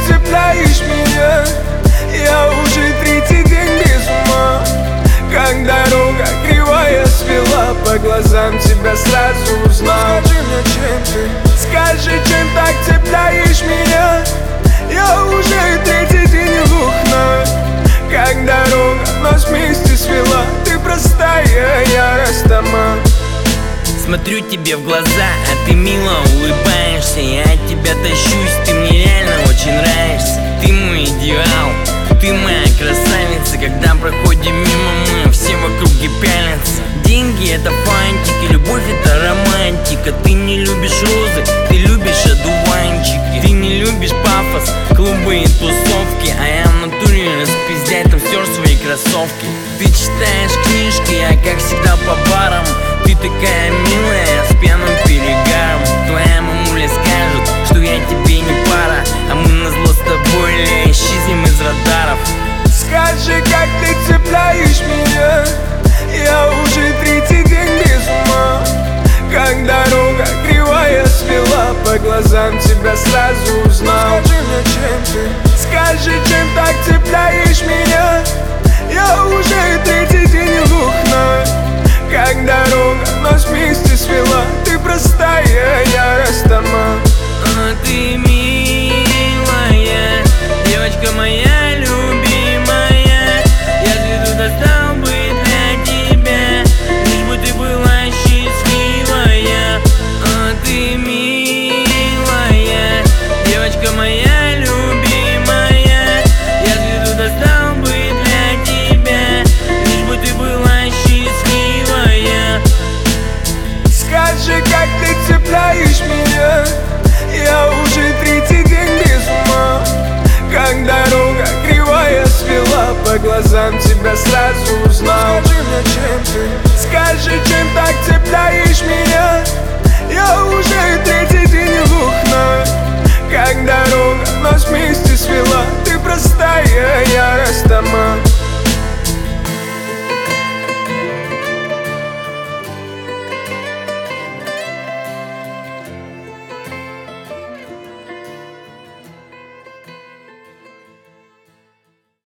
цепляешь меня? Я уже третий день без ума. Как дорога кривая свела, по глазам тебя сразу узнал. Скажи мне, чем ты? Скажи, чем так цепляешь меня? Я уже третий день глухна. Как дорога нас вместе свела, ты простая, я растаман. Смотрю тебе в глаза, а ты мило улыбаешься. Я от тебя тащусь, ты мне реально очень нравишься. Ты мой идеал, ты моя красавица. Когда проходим мимо, мы все вокруг пялятся. Деньги это фантики, любовь это романтика. Ты не любишь розы, ты любишь одуванчики. Ты не любишь пафос, клубы и тусовки. А я в натуре распиздяй там стер свои кроссовки. Ты читаешь книжки, я как всегда по барам. Ты такая милая, с пьяным перегаром. Твоя мамуля скажет, что я тебе не пара, а мы назло с тобой исчезнем из радаров. Скажи, как ты цепляешь меня? Я уже третий день без ума. Как дорога кривая свела, по глазам тебя сразу узнал. Скажи мне, чем ты? Скажи, чем так цепляешь меня? Я уже третий день глухна. Как дорога нас вместе свела,